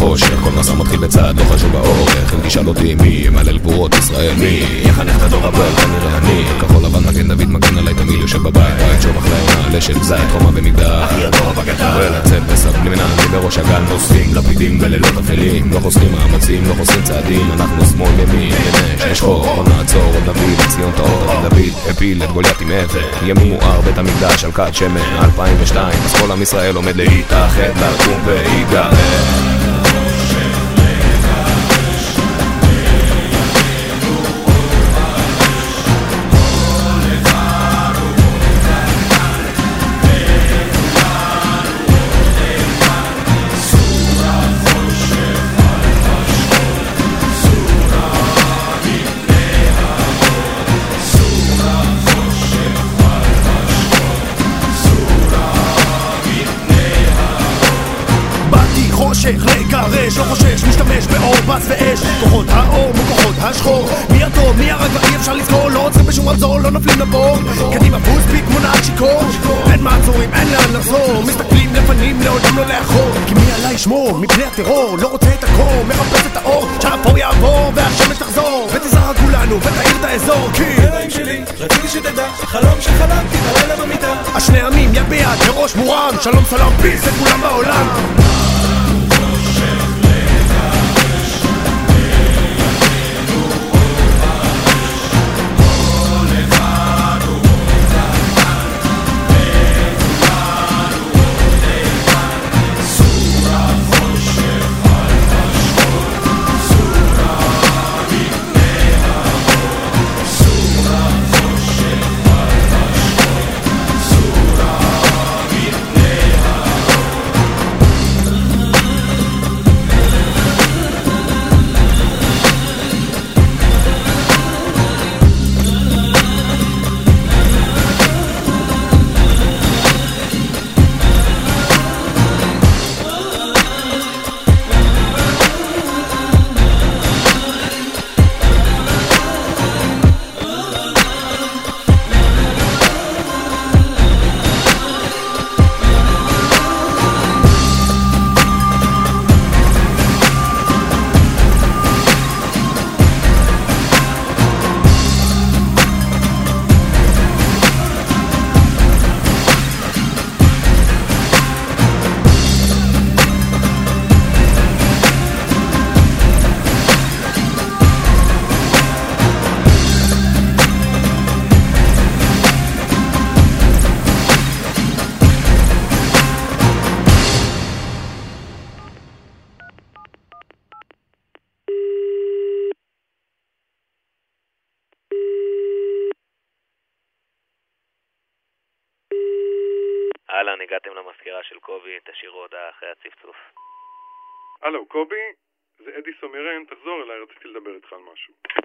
חושך, כל מסע מתחיל בצד, לא חשוב האורך. אם תשאל אותי מי ימלל גבורות ישראל, מי יחנך את הדור הבא, כנראה אני. כחול לבן מגן דוד מגן עליי תמיל יושב בבית, בית שובח לעונה, לשל זית, חומה במגדל, אחי הדור הבא גדל, ולצאת בסבלימינל, אני בראש הגל נוסעים לפידים בלילות אפלים, לא חוסכים מאמצים, לא חוסכים צעדים, אנחנו שמאל ימין, נש, יש חור, עוד נעצור, עוד נביא לציון טעות, אבל דוד הפיל את גוליית עם אבן, ימין מואר בית המקדש על כד שמן, 2002, אז כל עם ישראל עומד להתאחד, לקום ויגאל. לגרש, לא חושש, משתמש באור, בס ואש, כוחות האור מול כוחות השחור, מי הטוב, מי הרגע, אי אפשר לזכור, לא עוצרים בשום רמזור, לא נופלים לבור, קדימה פוספיק, מונעת שיקור, אין מעצורים, אין לאן לחזור, מסתכלים לפנים, לעולם לא לאחור, כי מי עליי ישמור, מפני הטרור, לא רוצה את הקור, מחפש את האור, שהאפור יעבור, והשמש תחזור, ותזרח כולנו, ותאיר את האזור, כי אלוהים שלי, רציתי שתדע, חלום שחלמתי בלילה במיטה, השני עמים יד ביד, בראש מורם, שלום סלם פיס לכולם בעולם. אהלן, הגעתם למזכירה של קובי, תשאירו הודעה אחרי הצפצוף. הלו, קובי, זה אדי סומירן, תחזור אליי, רציתי לדבר איתך על משהו.